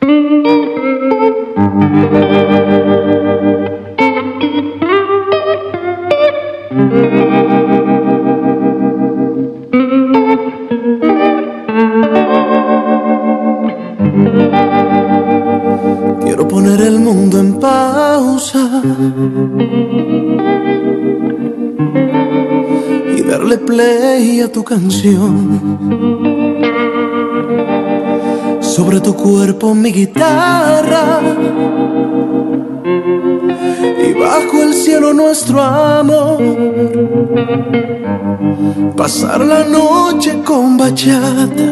Quiero poner el mundo en pausa y darle play a tu canción. Sobre tu cuerpo mi guitarra y bajo el cielo nuestro amor. Pasar la noche con bachata,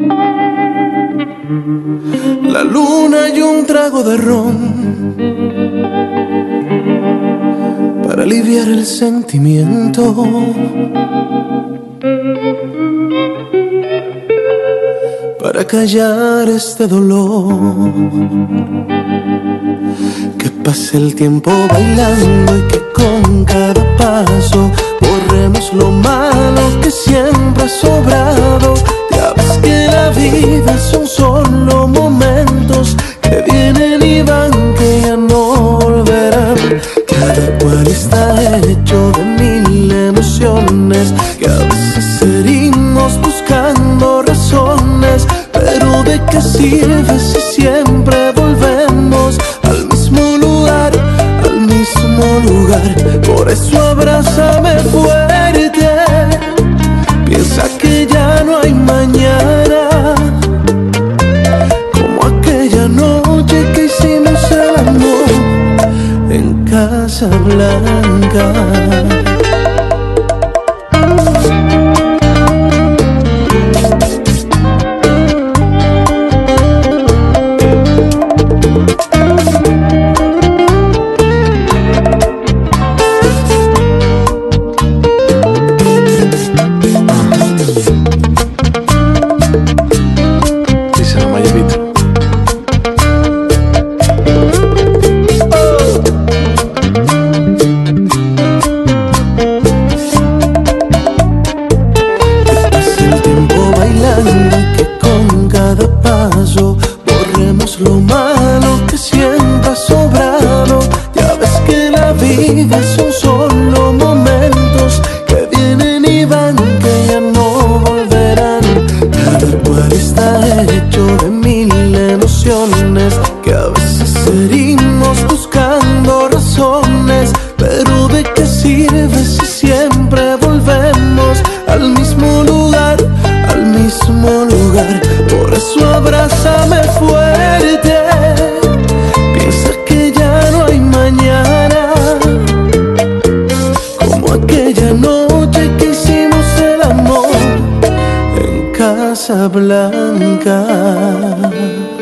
la luna y un trago de ron para aliviar el sentimiento. Para callar este dolor. Que pase el tiempo bailando y que con cada paso borremos lo malo que siempre ha sobrado. Ya ves que la vida son solo momentos que vienen y van, que ya no volverán. Cada cual está hecho de mil emociones que a veces herimos buscando razones. Pero ¿de qué sirve si siempre volvemos al mismo lugar, al mismo lugar? Por eso abrázame fuerte, piensa que ya no hay mañana, como aquella noche que hicimos el amor en Casa Blanca. Lo malo que siempre ha sobrado. Ya ves que la vida son solo momentos que vienen y van, que ya no volverán. Cada cual está hecho de mil emociones que a veces herimos buscando razones. Pero ¿de qué sirve si siempre volvemos al mismo lugar, al mismo lugar? Por eso abrázame fuerte, piensa que ya no hay mañana, como aquella noche que hicimos el amor en Casa Blanca.